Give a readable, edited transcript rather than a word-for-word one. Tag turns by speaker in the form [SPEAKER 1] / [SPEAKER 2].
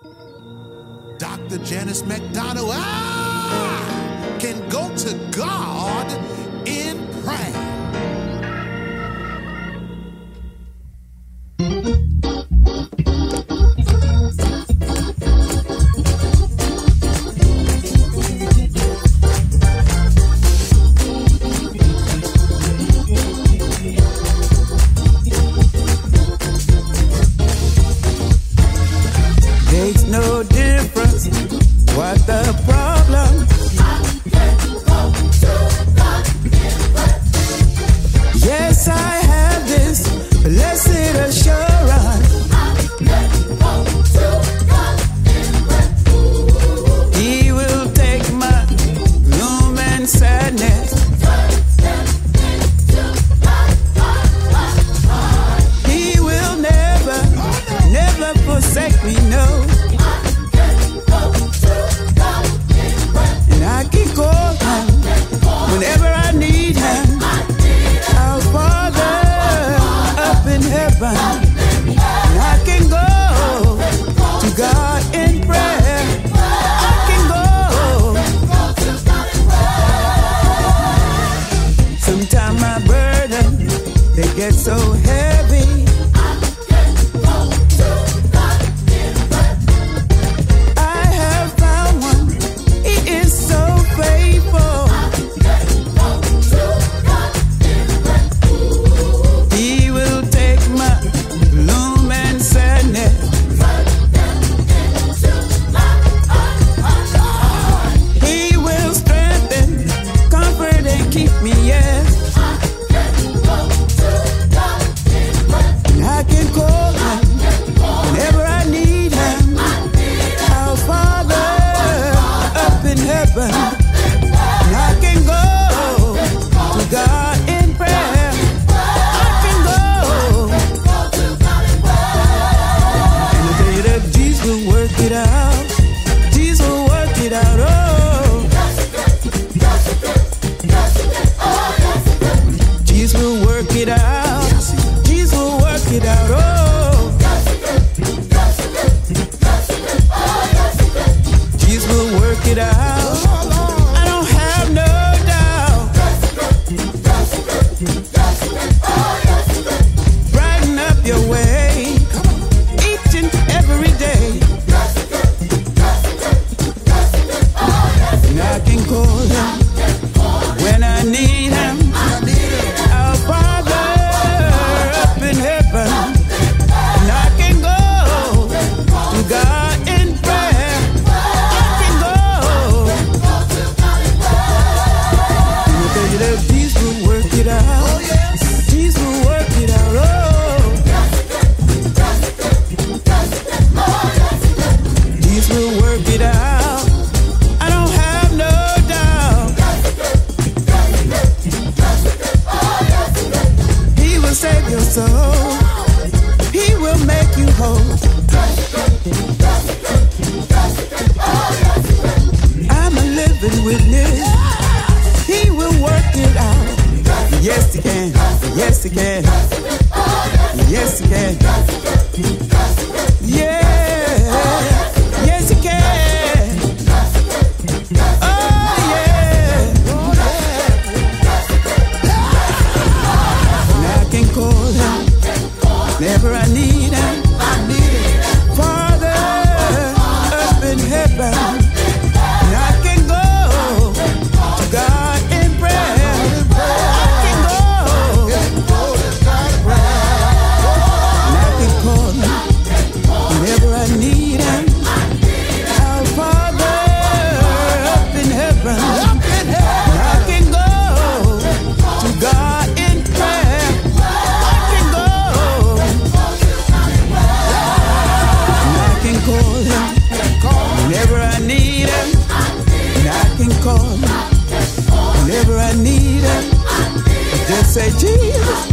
[SPEAKER 1] Dr. Janice McDonald, I can go to God in prayer.
[SPEAKER 2] Makes no difference what the problem. Yes, I have this blessed assurance. He will take my gloom and sadness. He will never, never forsake me, no. And I can call him whenever I need him. Our Father up in heaven. And I can go to God in prayer. I can go. Sometimes my burden, they get so heavy. I have found one. He is so faithful. He will take my gloom and sadness. He will strengthen, comfort, and keep me, yes. And I can call him whenever I need him. Our Father up in heaven. And I can go to God in prayer. I can go. And I tell you that Jesus will work it out. Jesus will work it out. Oh. Jesus will work it out. Jesus will work it out. Oh. Jesus will work it out. I don't have no doubt. Brighten up your way each and every day. And I can call him when I need him. Our Father up in heaven. And I can go to God in prayer. I can go. And I tell you that Jesus will work it out. Jesus will work it out. Oh. Jesus will work it out. I don't have no doubt. He will save your soul. He will make you whole. I'm a living witness. He will work it out. Yes, he can. Yes, he can. Yes, he can. Yeah. Yes, he can. Oh, yeah. And I can call him whenever I need him. Father up in heaven. And I can go to God in prayer. I can go. And I can call him whenever I need him. Our Father up in heaven. And I can go to God in prayer. I can go. And I can call him whenever I need him. And I can call him whenever I need him. Just say, Jesus.